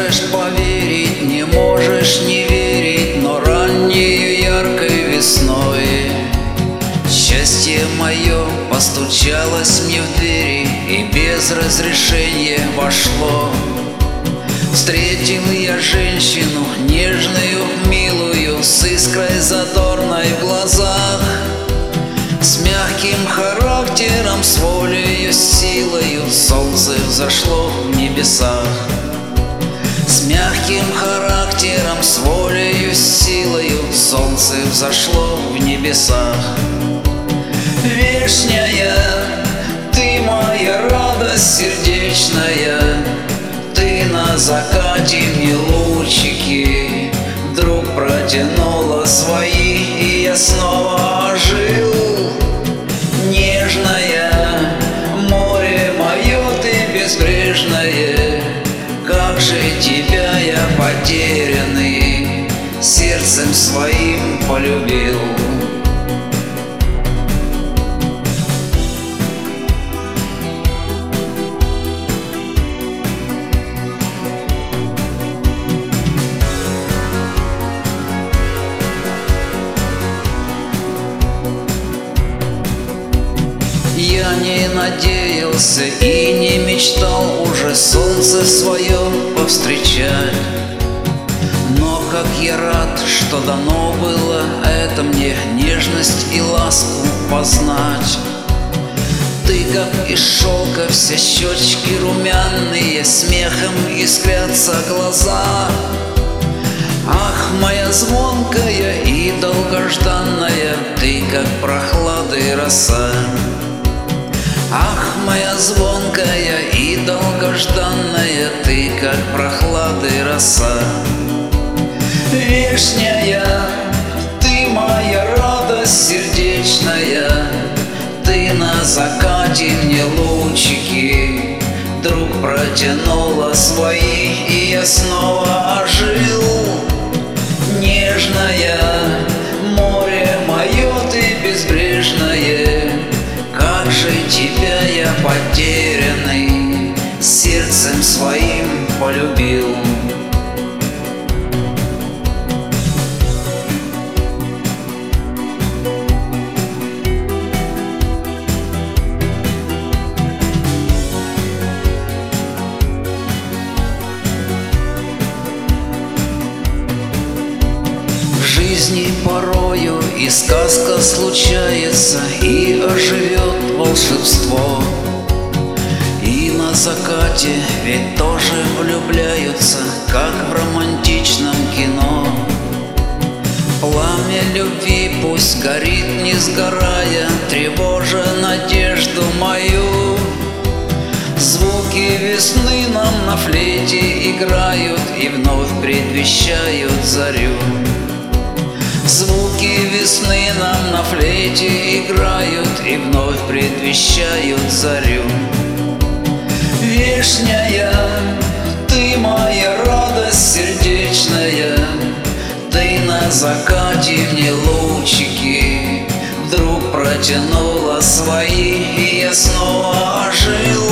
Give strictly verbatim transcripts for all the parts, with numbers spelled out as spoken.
можешь поверить, не можешь не верить, но раннею яркой весной счастье мое постучалось мне в двери и без разрешения вошло. Встретил я женщину нежную, милую, с искрой задорной в глазах, с мягким характером, с волею, с силою. Солнце взошло в небесах. С мягким характером, с волею, с силою. Солнце взошло в небесах. Вешняя, ты моя радость сердечная, ты на закате мне лучики вдруг протянула свои, и я снова ожил. Нежная, море мое, ты безбрежное, как же тебя я потерянный сердцем своим полюбил. Я не надеялся и не мечтал уже солнце свое повстречать, но как я рад, что дано было это мне нежность и ласку познать. Ты как из шелка, все щечки румяные, смехом искрятся глаза. Ах, моя звонкая и долгожданная, ты как прохлады роса. Ах, моя звонкая и долгожданная, ты как прохлады роса. Вешняя, ты моя радость сердечная, ты на закате мне лучики вдруг протянула свои, и я снова ожил. Нежная, море мое, ты безбрежное, как же тебя я потерянный сердцем своим полюбил. В жизни порою и сказка случается, и оживет волшебство. И на закате ведь тоже влюбляются, как в романтичном кино. Пламя любви пусть горит, не сгорая, тревожа надежду мою. Звуки весны нам на флейте играют и вновь предвещают зарю. Звуки весны нам на флейте играют и вновь предвещают зарю. Вешняя, ты моя радость сердечная, ты на закате мне лучики вдруг протянула свои, и я снова ожил.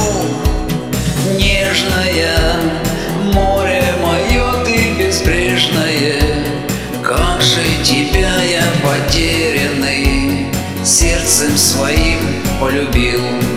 Нежная, море мое, ты безбрежное, как же тебя я потерянный сердцем своим полюбил.